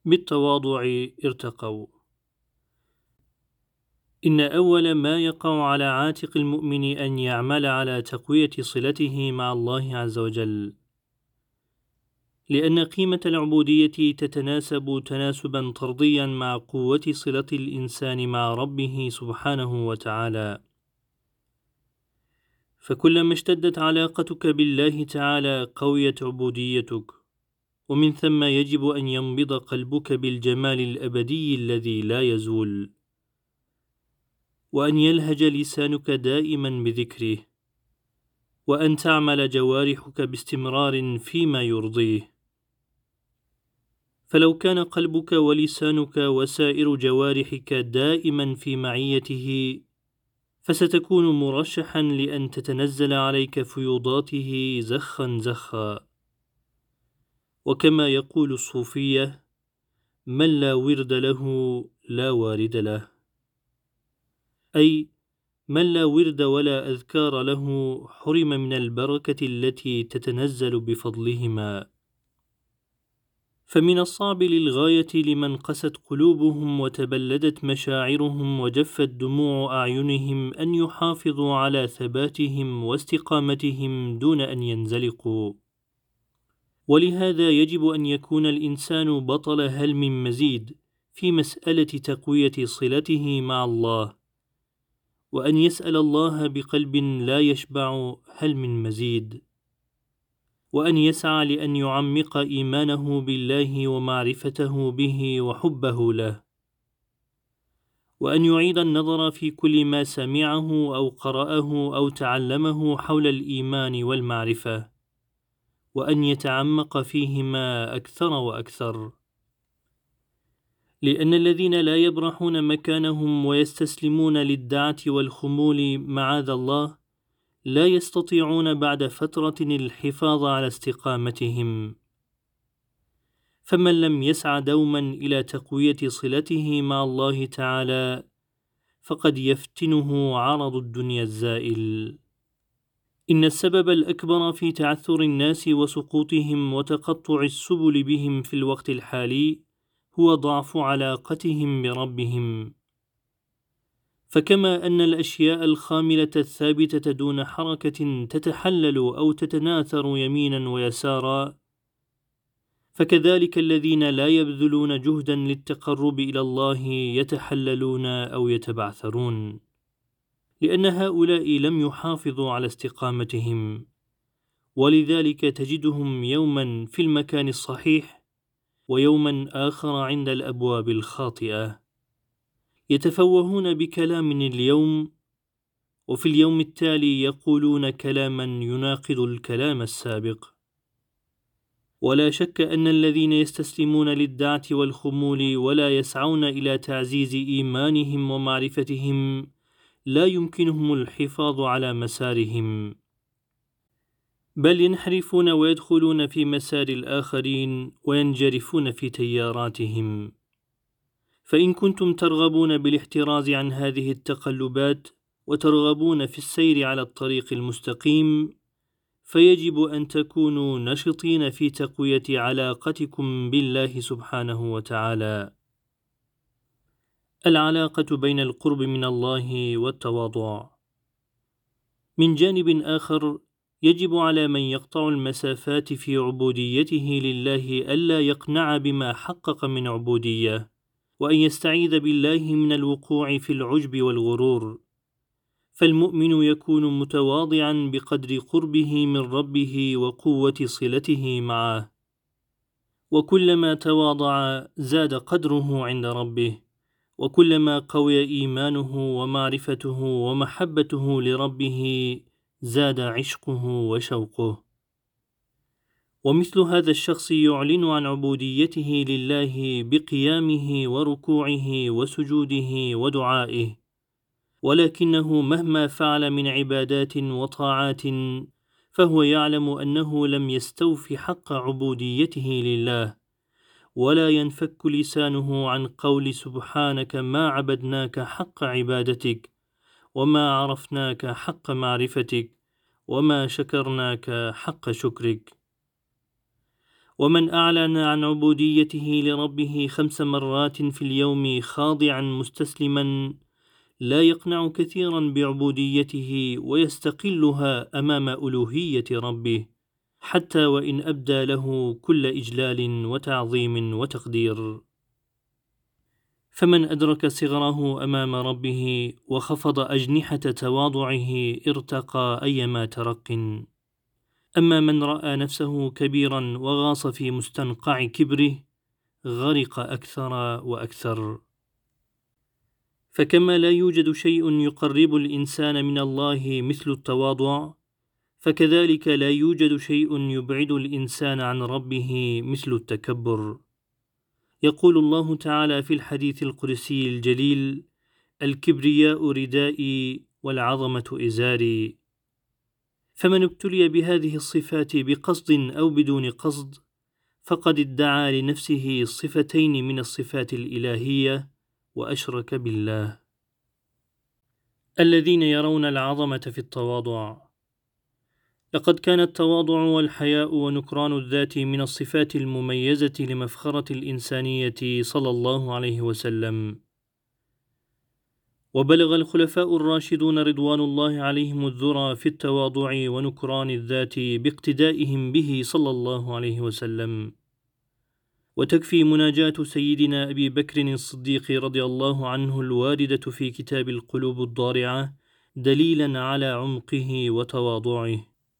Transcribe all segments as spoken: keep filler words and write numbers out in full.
بالتواضع ارتقوا. إن أول ما يقع على عاتق المؤمن أن يعمل على تقوية صلته مع الله عز وجل، لأن قيمة العبودية تتناسب تناسبا طرديا مع قوة صلة الإنسان مع ربه سبحانه وتعالى. فكلما اشتدت علاقتك بالله تعالى قويت عبوديتك، ومن ثم يجب أن ينبض قلبك بالجمال الأبدي الذي لا يزول، وأن يلهج لسانك دائما بذكره، وأن تعمل جوارحك باستمرار فيما يرضيه. فلو كان قلبك ولسانك وسائر جوارحك دائما في معيته، فستكون مرشحا لأن تتنزل عليك فيوضاته زخا زخا. وكما يقول الصوفية: من لا ورد له لا وارد له، أي من لا ورد ولا أذكار له حرم من البركة التي تتنزل بفضلهما. فمن الصعب للغاية لمن قست قلوبهم وتبلدت مشاعرهم وجفت دموع أعينهم أن يحافظوا على ثباتهم واستقامتهم دون أن ينزلقوا. ولهذا يجب أن يكون الإنسان بطل هل من مزيد في مسألة تقوية صلته مع الله، وأن يسأل الله بقلب لا يشبع هل من مزيد، وأن يسعى لأن يعمق إيمانه بالله ومعرفته به وحبه له، وأن يعيد النظر في كل ما سمعه أو قرأه أو تعلمه حول الإيمان والمعرفة، وأن يتعمق فيهما أكثر وأكثر. لأن الذين لا يبرحون مكانهم ويستسلمون للدعة والخمول معاذ الله لا يستطيعون بعد فترة الحفاظ على استقامتهم. فمن لم يسعى دوما إلى تقوية صلته مع الله تعالى فقد يفتنه عرض الدنيا الزائل. إن السبب الأكبر في تعثر الناس وسقوطهم وتقطع السبل بهم في الوقت الحالي هو ضعف علاقتهم بربهم. فكما أن الأشياء الخاملة الثابتة دون حركة تتحلل أو تتناثر يمينا ويسارا، فكذلك الذين لا يبذلون جهدا للتقرب إلى الله يتحللون أو يتبعثرون، لأن هؤلاء لم يحافظوا على استقامتهم، ولذلك تجدهم يوما في المكان الصحيح ويوما آخر عند الأبواب الخاطئة، يتفوهون بكلام اليوم وفي اليوم التالي يقولون كلاما يناقض الكلام السابق. ولا شك أن الذين يستسلمون للدعة والخمول ولا يسعون إلى تعزيز إيمانهم ومعرفتهم لا يمكنهم الحفاظ على مسارهم، بل ينحرفون ويدخلون في مسار الآخرين وينجرفون في تياراتهم. فإن كنتم ترغبون بالاحتراز عن هذه التقلبات وترغبون في السير على الطريق المستقيم، فيجب أن تكونوا نشطين في تقوية علاقتكم بالله سبحانه وتعالى. العلاقة بين القرب من الله والتواضع. من جانب آخر، يجب على من يقطع المسافات في عبوديته لله ألا يقنع بما حقق من عبودية، وأن يستعيذ بالله من الوقوع في العجب والغرور. فالمؤمن يكون متواضعا بقدر قربه من ربه وقوة صلته معه، وكلما تواضع زاد قدره عند ربه، وكلما قوي إيمانه ومعرفته ومحبته لربه زاد عشقه وشوقه. ومثل هذا الشخص يعلن عن عبوديته لله بقيامه وركوعه وسجوده ودعائه، ولكنه مهما فعل من عبادات وطاعات فهو يعلم أنه لم يستوف حق عبوديته لله، ولا ينفك لسانه عن قول سبحانك ما عبدناك حق عبادتك، وما عرفناك حق معرفتك، وما شكرناك حق شكرك. ومن أعلن عن عبوديته لربه خمس مرات في اليوم خاضعا مستسلما لا يقنع كثيرا بعبوديته ويستقلها أمام ألوهية ربه، حتى وإن أبدى له كل إجلال وتعظيم وتقدير. فمن أدرك صغره أمام ربه وخفض أجنحة تواضعه ارتقى أيما ترق. أما من رأى نفسه كبيرا وغاص في مستنقع كبره غرق أكثر وأكثر. فكما لا يوجد شيء يقرب الإنسان من الله مثل التواضع، فكذلك لا يوجد شيء يبعد الإنسان عن ربه مثل التكبر. يقول الله تعالى في الحديث القدسي الجليل: الكبرياء ردائي والعظمة إزاري. فمن ابتلي بهذه الصفات بقصد أو بدون قصد فقد ادعى لنفسه صفتين من الصفات الإلهية وأشرك بالله. الذين يرون العظمة في التواضع. لقد كان التواضع والحياء ونكران الذات من الصفات المميزة لمفخرة الإنسانية صلى الله عليه وسلم. وبلغ الخلفاء الراشدون رضوان الله عليهم الذرى في التواضع ونكران الذات باقتدائهم به صلى الله عليه وسلم. وتكفي مناجاة سيدنا أبي بكر الصديق رضي الله عنه الواردة في كتاب القلوب الضارعة دليلا على عمقه وتواضعه: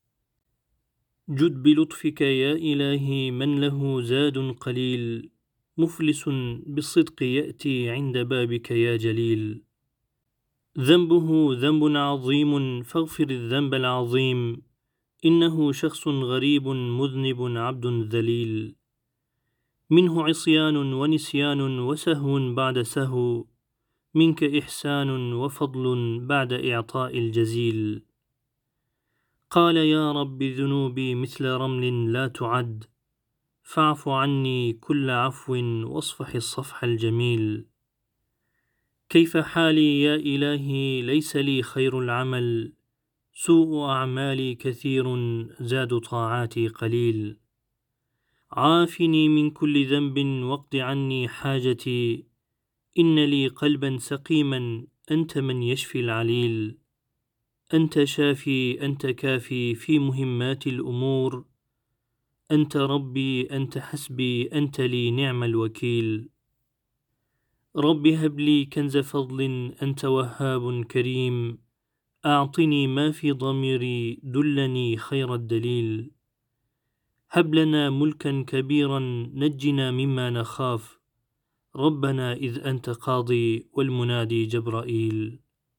جد بلطفك يا إلهي من له زاد قليل، مفلس بالصدق يأتي عند بابك يا جليل. ذنبه ذنب عظيم فاغفر الذنب العظيم، إنه شخص غريب مذنب عبد ذليل. منه عصيان ونسيان وسهو بعد سهو، منك إحسان وفضل بعد إعطاء الجزيل. قال يا رب ذنوبي مثل رمل لا تعد، فاعف عني كل عفو واصفح الصفح الجميل. كيف حالي يا إلهي ليس لي خير العمل، سوء أعمالي كثير زاد طاعاتي قليل. عافني من كل ذنب واقض عني حاجتي، إن لي قلبا سقيما أنت من يشفي العليل. أنت شافي أنت كافي في مهمات الأمور، أنت ربي أنت حسبي أنت لي نعم الوكيل. رب هب لي كنز فضل أنت وهاب كريم، أعطني ما في ضميري دلني خير الدليل. هب لنا ملكا كبيرا نجنا مما نخاف، ربنا إذ أنت قاضي والمنادي جبرائيل.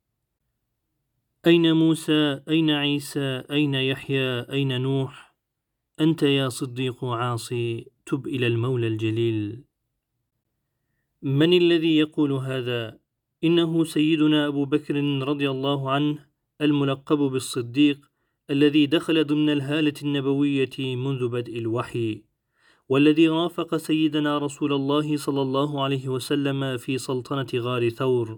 أين موسى أين عيسى أين يحيى أين نوح، أنت يا صديق عاصي تب إلى المولى الجليل. من الذي يقول هذا؟ إنه سيدنا أبو بكر رضي الله عنه الملقب بالصديق، الذي دخل ضمن الهالة النبوية منذ بدء الوحي، والذي رافق سيدنا رسول الله صلى الله عليه وسلم في سلطنة غار ثور،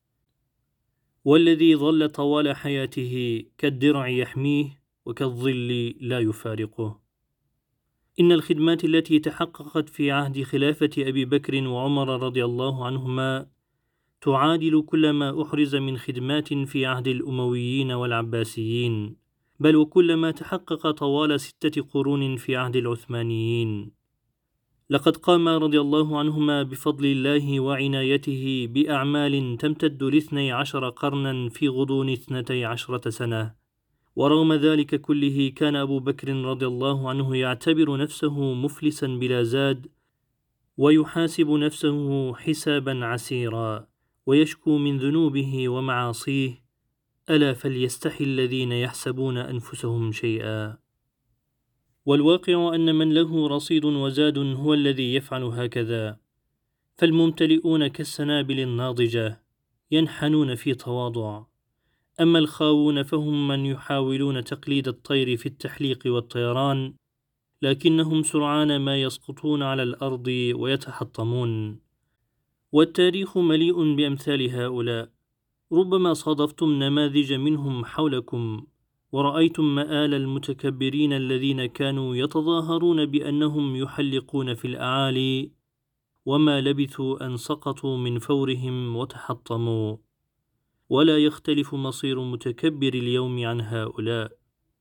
والذي ظل طوال حياته كالدرع يحميه وكالظل لا يفارقه. إن الخدمات التي تحققت في عهد خلافة أبي بكر وعمر رضي الله عنهما تعادل كل ما أحرز من خدمات في عهد الأمويين والعباسيين، بل وكل ما تحقق طوال ستة قرون في عهد العثمانيين. لقد قام رضي الله عنهما بفضل الله وعنايته بأعمال تمتد لاثني عشر قرنا في غضون اثنتي عشرة سنة، ورغم ذلك كله كان أبو بكر رضي الله عنه يعتبر نفسه مفلسا بلا زاد، ويحاسب نفسه حسابا عسيرا، ويشكو من ذنوبه ومعاصيه: ألا فليستحي الذين يحسبون أنفسهم شيئا. والواقع أن من له رصيد وزاد هو الذي يفعل هكذا، فالممتلئون كالسنابل الناضجة ينحنون في تواضع، أما الخاوون فهم من يحاولون تقليد الطير في التحليق والطيران، لكنهم سرعان ما يسقطون على الأرض ويتحطمون. والتاريخ مليء بأمثال هؤلاء، ربما صادفتم نماذج منهم حولكم، ورأيتم مآل المتكبرين الذين كانوا يتظاهرون بأنهم يحلقون في الأعالي، وما لبثوا أن سقطوا من فورهم وتحطموا. ولا يختلف مصير متكبر اليوم عن هؤلاء.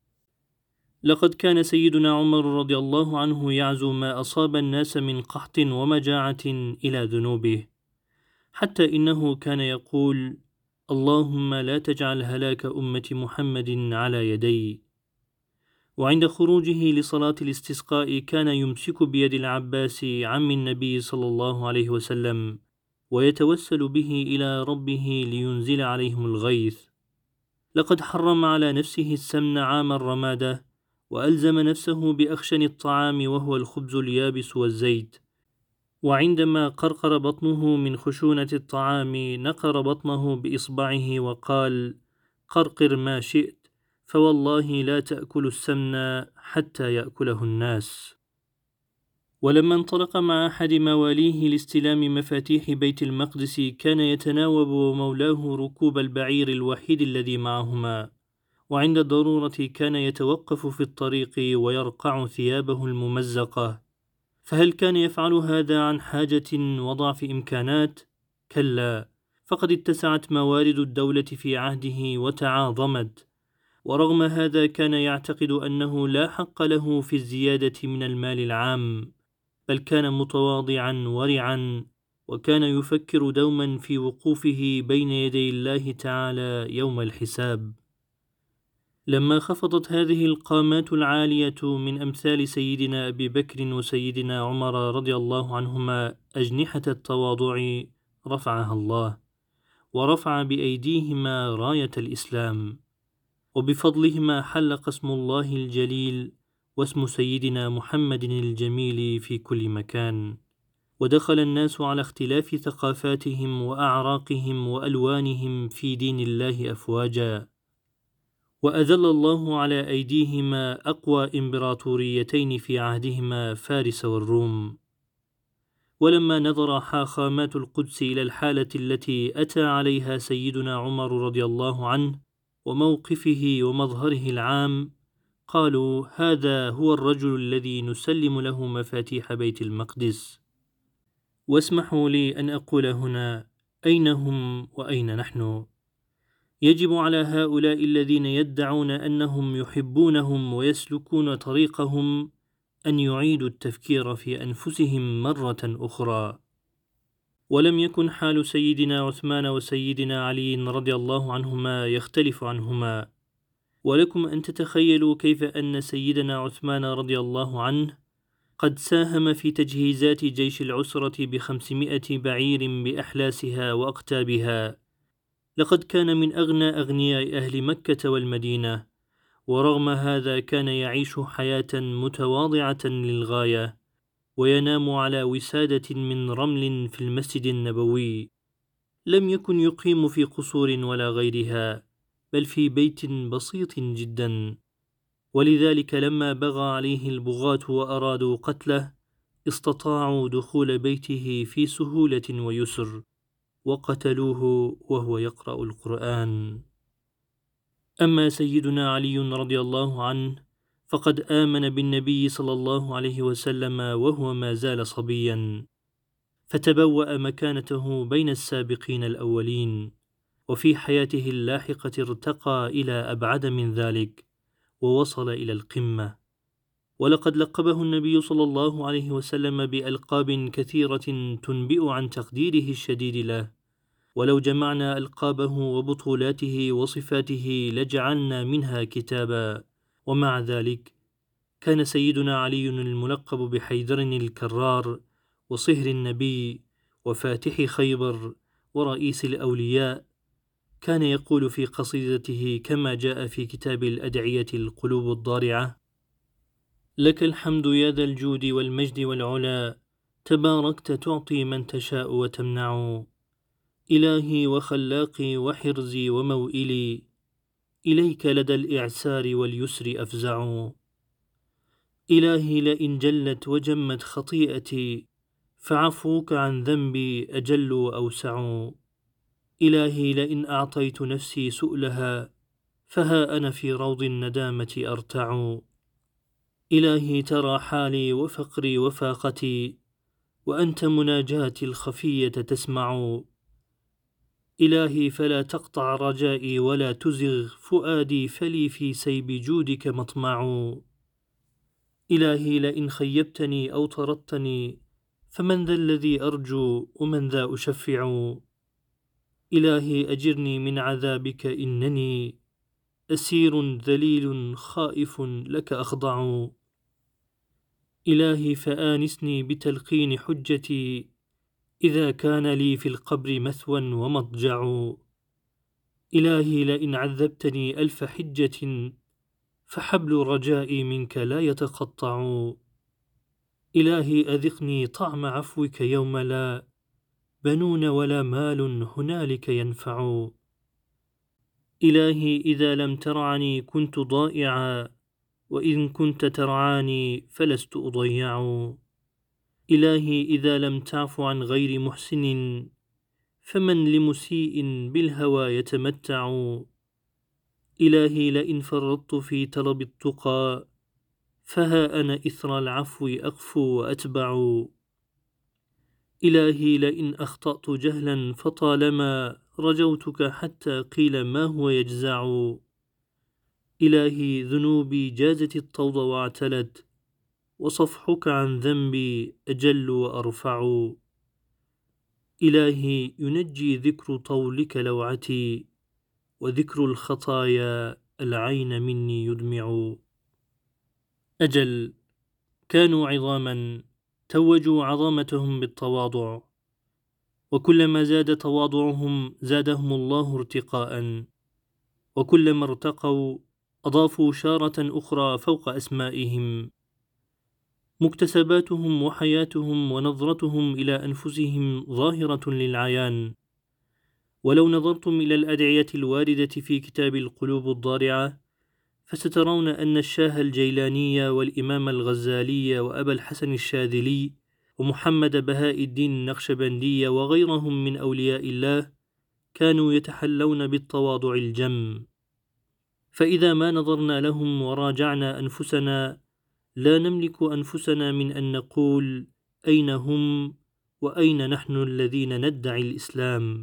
لقد كان سيدنا عمر رضي الله عنه يعزو ما أصاب الناس من قحط ومجاعة إلى ذنوبه، حتى إنه كان يقول: اللهم لا تجعل هلاك أمة محمد على يدي. وعند خروجه لصلاة الاستسقاء كان يمسك بيد العباس عم النبي صلى الله عليه وسلم ويتوسل به إلى ربه لينزل عليهم الغيث. لقد حرم على نفسه السمن عام الرمادة، وألزم نفسه بأخشن الطعام وهو الخبز اليابس والزيت. وعندما قرقر بطنه من خشونة الطعام نقر بطنه بإصبعه وقال: قرقر ما شئت، فوالله لا تأكل السمن حتى يأكله الناس. ولما انطلق مع أحد مواليه لاستلام مفاتيح بيت المقدس كان يتناوب مولاه ركوب البعير الوحيد الذي معهما، وعند الضرورة كان يتوقف في الطريق ويرقع ثيابه الممزقة. فهل كان يفعل هذا عن حاجة وضعف إمكانات؟ كلا، فقد اتسعت موارد الدولة في عهده وتعاظمت، ورغم هذا كان يعتقد أنه لا حق له في الزيادة من المال العام، بل كان متواضعا ورعا، وكان يفكر دوما في وقوفه بين يدي الله تعالى يوم الحساب. لما خفضت هذه القامات العالية من أمثال سيدنا أبي بكر وسيدنا عمر رضي الله عنهما أجنحة التواضع، رفعها الله، ورفع بأيديهما راية الإسلام، وبفضلهما حلق اسم الله الجليل واسم سيدنا محمد الجميل في كل مكان، ودخل الناس على اختلاف ثقافاتهم وأعراقهم وألوانهم في دين الله أفواجا، وأذل الله على أيديهما أقوى إمبراطوريتين في عهدهما، فارس والروم. ولما نظر حاخامات القدس إلى الحالة التي أتى عليها سيدنا عمر رضي الله عنه وموقفه ومظهره العام، قالوا: هذا هو الرجل الذي نسلم له مفاتيح بيت المقدس. واسمحوا لي أن أقول هنا: أين هم وأين نحن؟ يجب على هؤلاء الذين يدعون أنهم يحبونهم ويسلكون طريقهم أن يعيدوا التفكير في أنفسهم مرة أخرى. ولم يكن حال سيدنا عثمان وسيدنا علي رضي الله عنهما يختلف عنهما. ولكم أن تتخيلوا كيف أن سيدنا عثمان رضي الله عنه قد ساهم في تجهيزات جيش العسرة بخمسمائة بعير بأحلاسها وأقتابها. لقد كان من أغنى أغنياء أهل مكة والمدينة، ورغم هذا كان يعيش حياة متواضعة للغاية، وينام على وسادة من رمل في المسجد النبوي. لم يكن يقيم في قصور ولا غيرها، بل في بيت بسيط جدا. ولذلك لما بغى عليه البغاة وأرادوا قتله استطاعوا دخول بيته في سهولة ويسر، وقتلوه وهو يقرأ القرآن. أما سيدنا علي رضي الله عنه فقد آمن بالنبي صلى الله عليه وسلم وهو ما زال صبيا، فتبوأ مكانته بين السابقين الأولين، وفي حياته اللاحقة ارتقى إلى أبعد من ذلك ووصل إلى القمة. ولقد لقبه النبي صلى الله عليه وسلم بألقاب كثيرة تنبئ عن تقديره الشديد له، ولو جمعنا ألقابه وبطولاته وصفاته لجعلنا منها كتابا. ومع ذلك كان سيدنا علي الملقب بحيدر الكرار وصهر النبي وفاتح خيبر ورئيس الأولياء كان يقول في قصيدته كما جاء في كتاب الأدعية القلوب الضارعة: لك الحمد يا ذا الجود والمجد والعلا، تباركت تعطي من تشاء وتمنع، إلهي وخلاقي وحرزي وموئلي، إليك لدى الإعسار واليسر أفزع. إلهي لئن جلت وجمت خطيئتي، فعفوك عن ذنبي أجل وأوسع. إلهي لئن أعطيت نفسي سؤلها، فها أنا في روض الندامة أرتع. إلهي ترى حالي وفقري وفاقتي، وأنت مناجاتي الخفية تسمع. إلهي فلا تقطع رجائي ولا تزغ فؤادي، فلي في سيب جودك مطمع. إلهي لئن خيبتني أو طردتني، فمن ذا الذي أرجو ومن ذا أشفع. إلهي أجرني من عذابك، إنني أسير ذليل خائف لك أخضع. إلهي فآنسني بتلقين حجتي، إذا كان لي في القبر مثوى ومضجع. إلهي لئن عذبتني ألف حجة، فحبل رجائي منك لا يتقطع. إلهي أذقني طعم عفوك يوم لا بنون ولا مال هنالك ينفع. إلهي إذا لم ترعني كنت ضائعا، وإن كنت ترعاني فلست أضيع. إلهي إذا لم تعف عن غير محسن، فمن لمسيء بالهوى يتمتع. إلهي لئن فرطت في طلب التقى، فها أنا إثر العفو أقفو وأتبع. إلهي لئن أخطأت جهلا، فطالما رجوتك حتى قيل ما هو يجزع. إلهي ذنوبي جازت الطود واعتلت، وصفحك عن ذنبي أجل وأرفع. إلهي ينجي ذكر طولك لوعتي، وذكر الخطايا العين مني يدمع. أجل كانوا عظاما توجوا عظمتهم بالتواضع، وكلما زاد تواضعهم زادهم الله ارتقاء، وكلما ارتقوا أضافوا شارة أخرى فوق أسمائهم. مكتسباتهم وحياتهم ونظرتهم إلى أنفسهم ظاهرة للعيان. ولو نظرتم إلى الأدعية الواردة في كتاب القلوب الضارعة، فسترون أن الشاه الجيلاني والإمام الغزالي وأبا الحسن الشاذلي ومحمد بهاء الدين النقشبندي وغيرهم من أولياء الله كانوا يتحلون بالتواضع الجم. فإذا ما نظرنا لهم وراجعنا أنفسنا، لا نملك أنفسنا من أن نقول أين هم وأين نحن الذين ندعي الإسلام.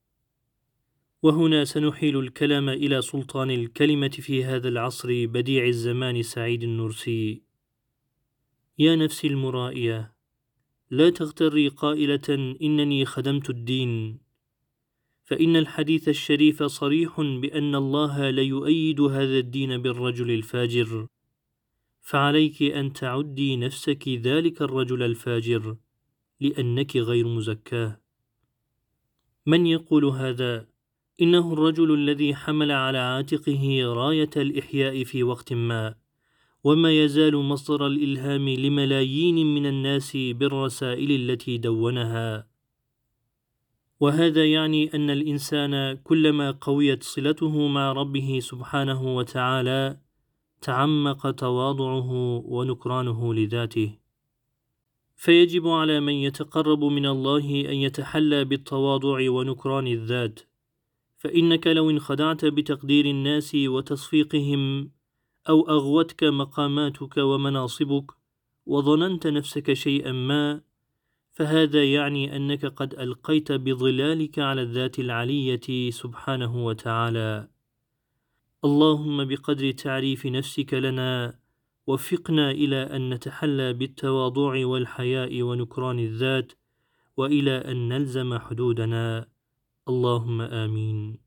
وهنا سنحيل الكلام إلى سلطان الكلمة في هذا العصر بديع الزمان سعيد النرسي. يا نفسي المرائية، لا تغتري قائلة إنني خدمت الدين، فإن الحديث الشريف صريح بأن الله ليؤيد هذا الدين بالرجل الفاجر، فعليك أن تعدي نفسك ذلك الرجل الفاجر، لأنك غير مزكاه. من يقول هذا؟ إنه الرجل الذي حمل على عاتقه راية الإحياء في وقت ما، وما يزال مصدر الإلهام لملايين من الناس بالرسائل التي دونها. وهذا يعني أن الإنسان كلما قويت صلته مع ربه سبحانه وتعالى تعمق تواضعه ونكرانه لذاته. فيجب على من يتقرب من الله أن يتحلى بالتواضع ونكران الذات، فإنك لو انخدعت بتقدير الناس وتصفيقهم، أو أغوتك مقاماتك ومناصبك وظننت نفسك شيئا ما، فهذا يعني أنك قد ألقيت بظلالك على الذات العلية سبحانه وتعالى. اللهم بقدر تعريف نفسك لنا وفقنا إلى أن نتحلى بالتواضع والحياء ونكران الذات، وإلى أن نلزم حدودنا. اللهم آمين.